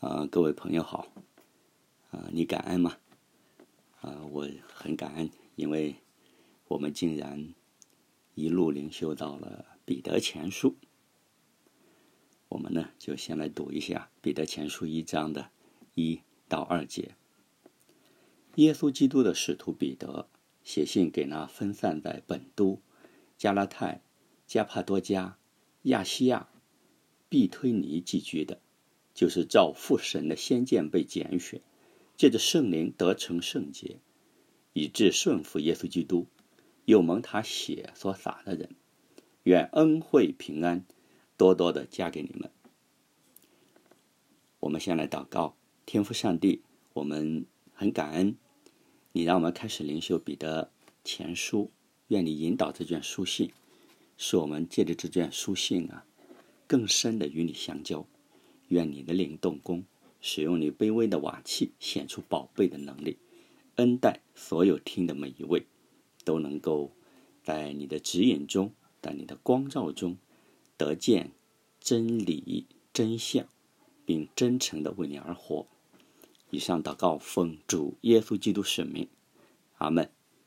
各位朋友好，你感恩吗？我很感恩，因为我们竟然一路灵修到了彼得前书。我们呢就先来读一下彼得前书1章的1到2节。耶稣基督的使徒彼得写信给那分散在本都、加拉太、加帕多家、亚细亚、庇推尼寄居的，就是照父神的先见被拣选，借着圣灵得成圣洁，以致顺服耶稣基督，又蒙他血所洒的人，愿恩惠平安多多的加给你们。我们先来祷告。天父上帝，我们很感恩你让我们开始灵修彼得前书，愿你引导这卷书信，使我们借着这卷书信更深的与你相交。愿你的灵动工，使用你卑微的瓦器显出宝贝的能力，恩待所有听的每一位，都能够在你的指引中，在你的光照中得见真理真相，并真诚的为你而活。以上祷告奉主耶稣基督圣名，阿们。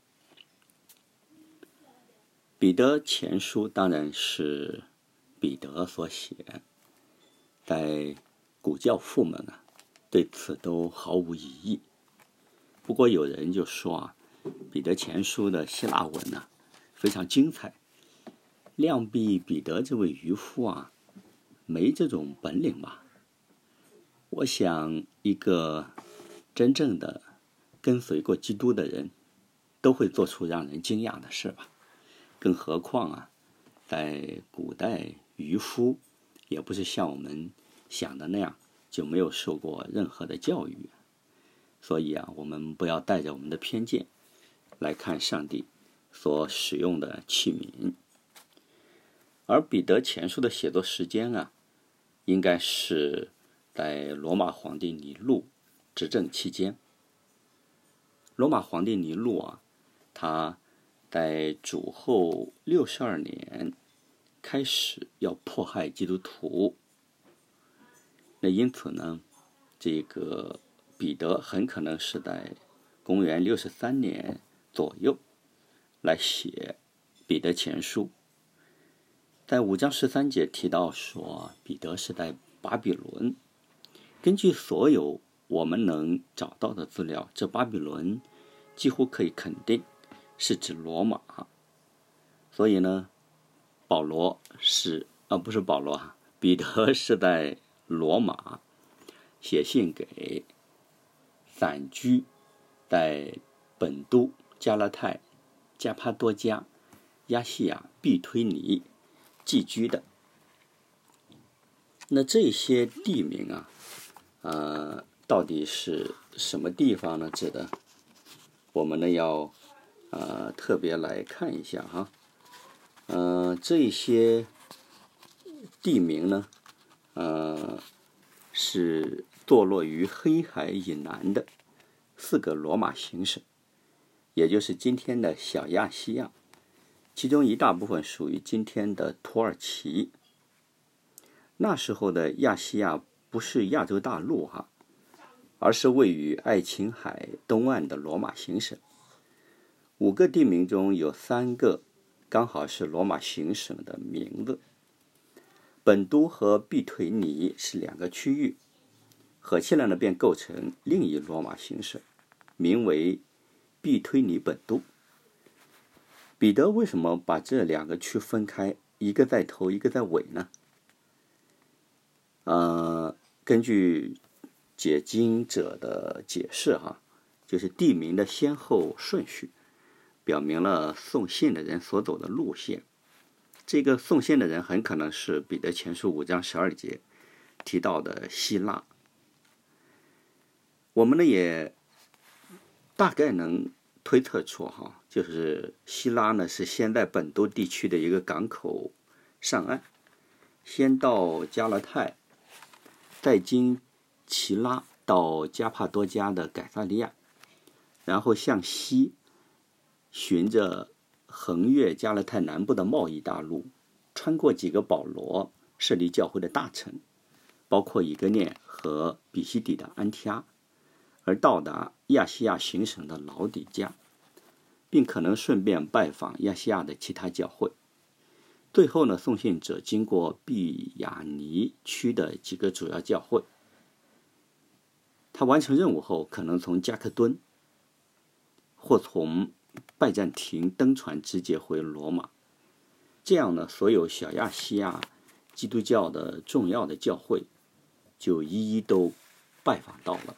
彼得前书当然是彼得所写，在古教父们对此都毫无异议。不过有人就说彼得前书的希腊文非常精彩，量必彼得这位渔夫没这种本领吧。我想一个真正的跟随过基督的人都会做出让人惊讶的事吧，更何况在古代渔夫也不是像我们想的那样就没有受过任何的教育。所以我们不要带着我们的偏见来看上帝所使用的器皿。而彼得前书的写作时间应该是在罗马皇帝尼禄执政期间。罗马皇帝尼禄他在主后62年开始要迫害基督徒。那因此呢，这个彼得很可能是在公元63年左右来写彼得前书。在5章13节提到说，彼得是在巴比伦。根据所有我们能找到的资料，这巴比伦几乎可以肯定是指罗马。所以呢，彼得是在罗马写信给散居在本都、加拉太、加帕多家、亚细亚、庇推尼寄居的。那这些地名到底是什么地方呢？指的我们呢要特别来看一下这些地名呢是坐落于黑海以南的4个罗马行省，也就是今天的小亚细亚，其中一大部分属于今天的土耳其。那时候的亚细亚不是亚洲大陆而是位于爱琴海东岸的罗马行省。5个地名中有3个刚好是罗马行省的名字。本都和庇推尼是2个区域，合起来呢便构成另一罗马行省，名为庇推尼本都。彼得为什么把这2个区分开，一个在头一个在尾呢？根据解经者的解释就是地名的先后顺序表明了送信的人所走的路线。这个送信的人很可能是彼得前书5章12节提到的希腊。我们呢也大概能推测出就是希拉呢是先在本都地区的一个港口上岸，先到加拉太，再经奇拉到加帕多家的改撒利亚，然后向西循着横越加拉太南部的贸易大路，穿过几个保罗设立教会的大城，包括以哥念和和比西底的安提阿，而到达亚细亚行省的老底嘉，并可能顺便拜访亚细亚的其他教会。最后呢，送信者经过毕亚尼区的几个主要教会。他完成任务后，可能从加克敦或从拜占庭登船直接回罗马。这样呢，所有小亚细亚基督教的重要的教会就一一都拜访到了。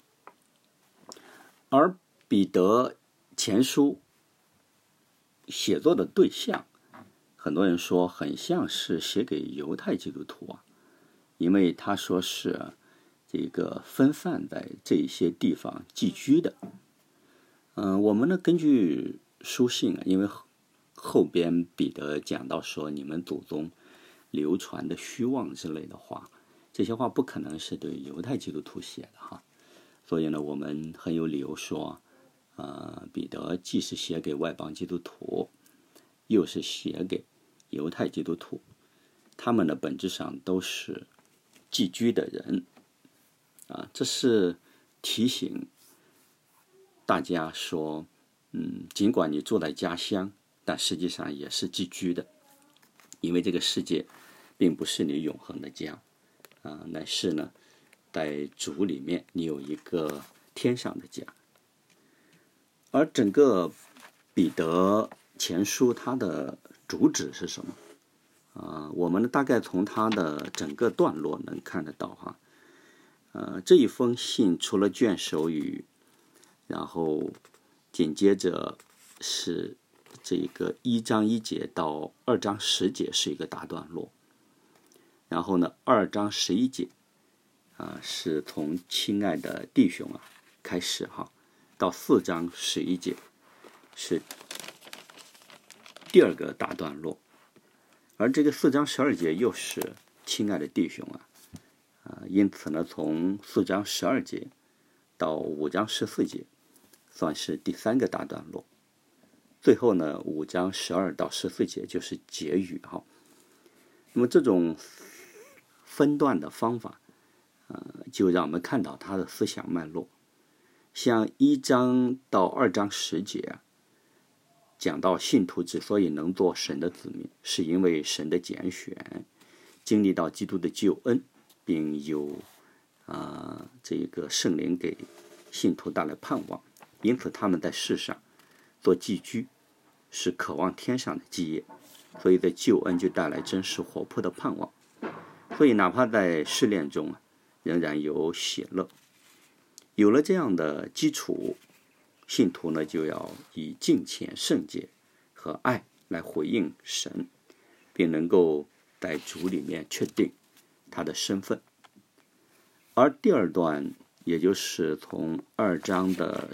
而彼得前书写作的对象，很多人说很像是写给犹太基督徒啊，因为他说是这个分散在这些地方寄居的。我们呢根据书信啊，因为后边彼得讲到说你们祖宗流传的虚妄之类的话，这些话不可能是对犹太基督徒写的哈，所以呢我们很有理由说，彼得既是写给外邦基督徒，又是写给犹太基督徒，他们的本质上都是寄居的人这是提醒大家说，尽管你住在家乡，但实际上也是寄居的，因为这个世界并不是你永恒的家乃是呢在主里面你有一个天上的家。而整个彼得前书它的主旨是什么？我们大概从它的整个段落能看得到哈。这一封信除了卷首语，然后紧接着是这个1章1节到2章10节是一个大段落，然后呢2章11节是从亲爱的弟兄开始哈，到4章11节是第二个大段落，而这个4章12节又是亲爱的弟兄因此呢从4章12节到5章14节算是第三个大段落，最后呢5章12到14节就是结语哈。那么这种分段的方法就让我们看到他的思想脉络。像1章到2章10节讲到信徒之所以能做神的子民，是因为神的拣选，经历到基督的救恩，并有这个圣灵给信徒带来盼望，因此他们在世上做寄居，是渴望天上的基业，所以在救恩就带来真实活泼的盼望。所以哪怕在试炼中仍然有喜乐。有了这样的基础，信徒呢就要以敬虔、圣洁和爱来回应神，并能够在主里面确定他的身份。而第二段，也就是从2章的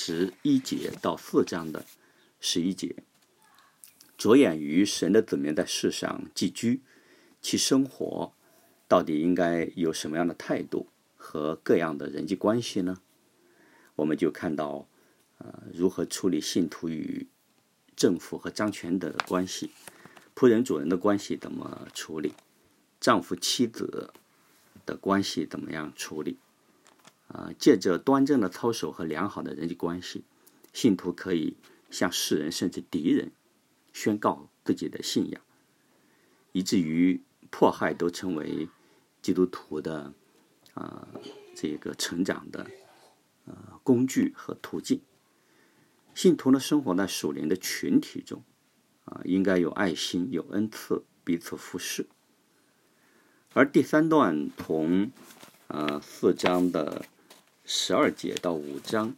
11节到4章的11节，着眼于神的子民在世上寄居，其生活到底应该有什么样的态度和各样的人际关系呢？我们就看到如何处理信徒与政府和掌权的关系，仆人主人的关系怎么处理，丈夫妻子的关系怎么样处理借着端正的操守和良好的人际关系，信徒可以向世人甚至敌人宣告自己的信仰，以至于迫害都成为基督徒的这个成长的工具和途径。信徒呢生活在属灵的群体中应该有爱心，有恩赐，彼此服侍。而第三段从4章的12节到5章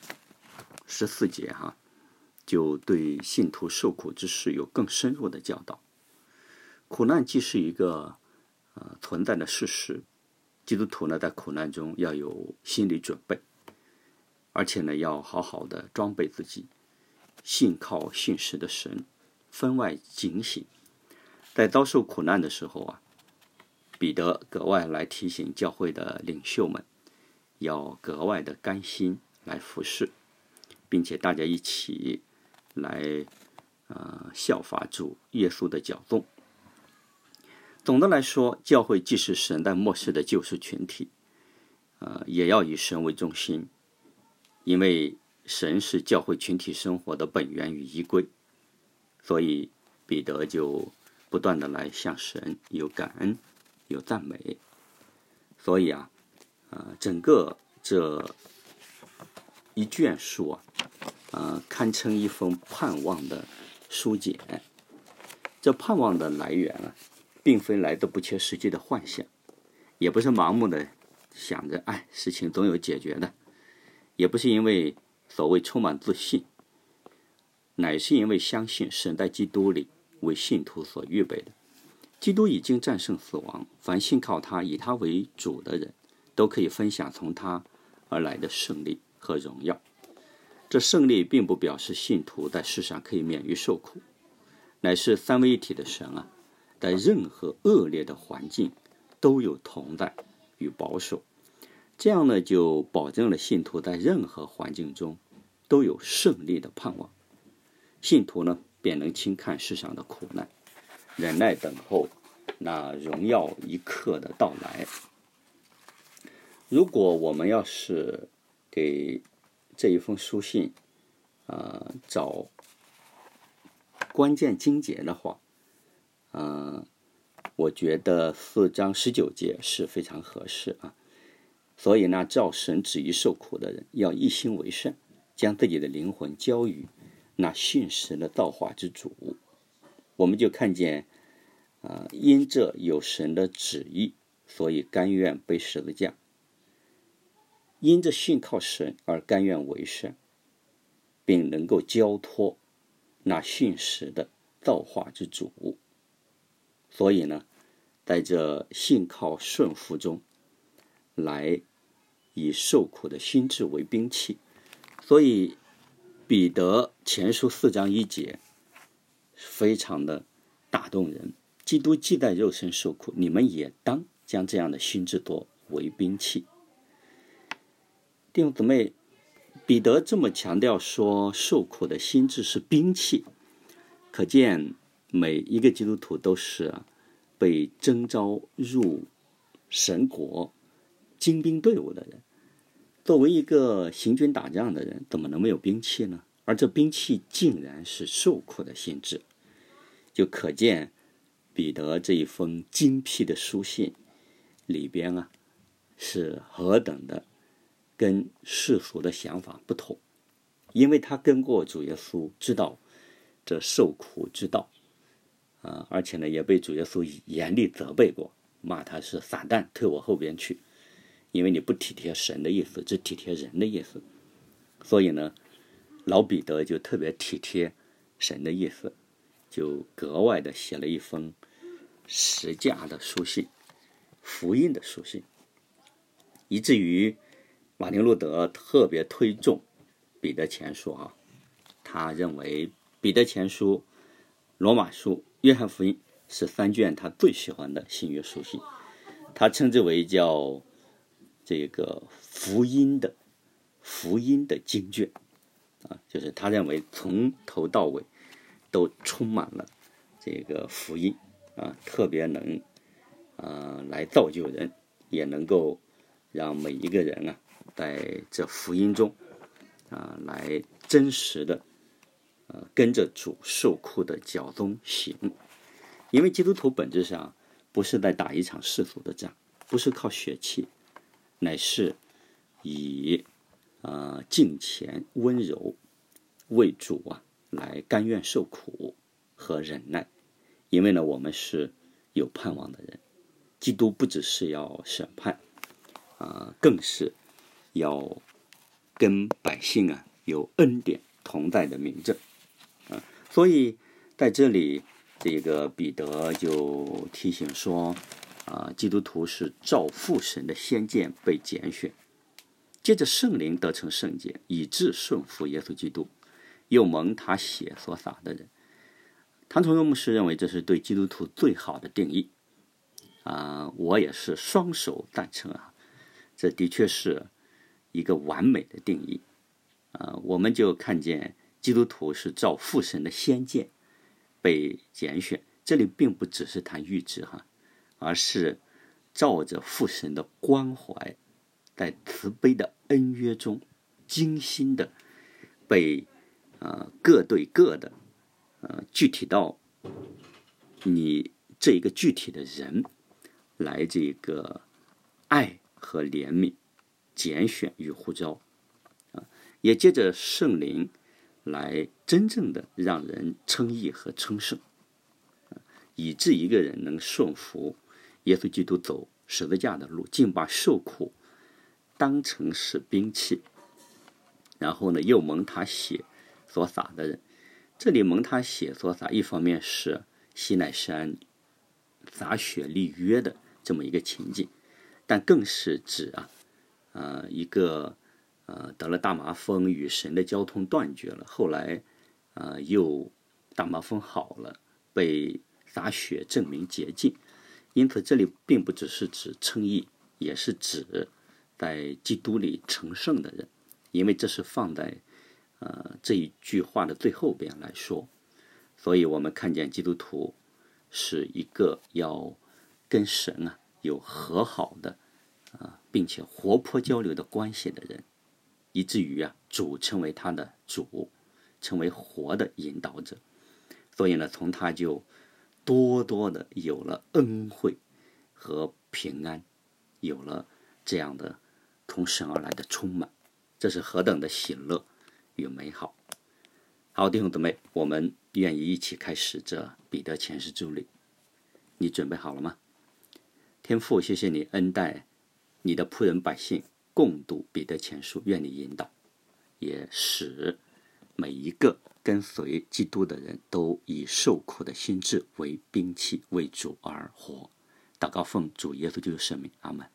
14节就对信徒受苦之事有更深入的教导。苦难既是一个存在的事实，基督徒呢在苦难中要有心理准备，而且呢要好好的装备自己，信靠信实的神，分外警醒。在遭受苦难的时候彼得格外来提醒教会的领袖们，要格外的甘心来服侍，并且大家一起来效法主耶稣的脚踪。总的来说，教会既是神在末世的救赎群体也要以神为中心，因为神是教会群体生活的本源与依归，所以彼得就不断的来向神有感恩有赞美。所以整个这一卷书堪称一封盼望的书简。这盼望的来源并非来自不切实际的幻想，也不是盲目的想着事情总有解决的，也不是因为所谓充满自信，乃是因为相信神在基督里为信徒所预备的。基督已经战胜死亡，凡信靠他以他为主的人都可以分享从他而来的胜利和荣耀。这胜利并不表示信徒在世上可以免于受苦，乃是三位一体的神在任何恶劣的环境都有同在与保守。这样呢，就保证了信徒在任何环境中都有胜利的盼望。信徒呢，便能轻看世上的苦难，忍耐等候那荣耀一刻的到来。如果我们要是给这一封书信找关键经节的话，我觉得4章19节是非常合适所以呢，照神旨意受苦的人要一心为善，将自己的灵魂交于那信实的造化之主。我们就看见因这有神的旨意，所以甘愿背十字架，因着信靠神而甘愿为善，并能够交托那信实的造化之主。所以呢，在这信靠顺服中来以受苦的心志为兵器。所以彼得前书4章1节非常的打动人，基督既在肉身受苦，你们也当将这样的心志作为兵器。弟兄姊妹，彼得这么强调说受苦的心志是兵器，可见每一个基督徒都是被征召入神国精兵队伍的人。作为一个行军打仗的人，怎么能没有兵器呢？而这兵器竟然是受苦的心志，就可见彼得这一封精辟的书信里边是何等的跟世俗的想法不同。因为他跟过主耶稣，知道这受苦之道而且呢，也被主耶稣严厉责备过，骂他是撒旦，退我后边去，因为你不体贴神的意思，只体贴人的意思。所以呢，老彼得就特别体贴神的意思，就格外的写了一封实价的书信，福音的书信，以至于马丁路德特别推重彼得前书他认为彼得前书、罗马书、约翰福音是3卷他最喜欢的新约书信，他称之为叫这个福音的经卷就是他认为从头到尾都充满了这个福音特别能来造就人，也能够让每一个人在这福音中来真实的跟着主受苦的脚踪行。因为基督徒本质上不是在打一场世俗的仗，不是靠血气，乃是以敬虔温柔为主来甘愿受苦和忍耐。因为呢，我们是有盼望的人，基督不只是要审判更是要跟百姓有恩典同在的明证所以在这里这个彼得就提醒说基督徒是照父神的先见被拣选，借着圣灵得成圣洁，以致顺服耶稣基督，又蒙他血所洒的人。唐崇荣牧师认为这是对基督徒最好的定义我也是双手赞成这的确是一个完美的定义我们就看见基督徒是照父神的先见被拣选，这里并不只是谈预知而是照着父神的关怀在慈悲的恩约中，精心的被各对各的具体到你这一个具体的人来这个爱和怜悯拣选与呼召，也借着圣灵来真正的让人称义和称圣，以致一个人能顺服耶稣基督走十字架的路，竟把受苦当成是兵器，然后呢又蒙他血所洒的人。这里蒙他血所洒，一方面是西乃山洒血立约的这么一个情景，但更是指一个得了大麻风，与神的交通断绝了，后来又大麻风好了，被洒血证明洁净。因此这里并不只是指称义，也是指在基督里成圣的人，因为这是放在这一句话的最后边来说。所以我们看见基督徒是一个要跟神有和好的并且活泼交流的关系的人，以至于主成为他的主，成为活的引导者。所以呢，从他就多多的有了恩惠和平安，有了这样的从神而来的充满，这是何等的喜乐与美好。好，弟兄姊妹，我们愿意一起开始这彼得前书之旅，你准备好了吗？天父，谢谢你恩待你的仆人百姓共读彼得前书，愿你引导，也使每一个跟随基督的人都以受苦的心志为兵器，为主而活。祷告奉主耶稣基督圣名，阿们。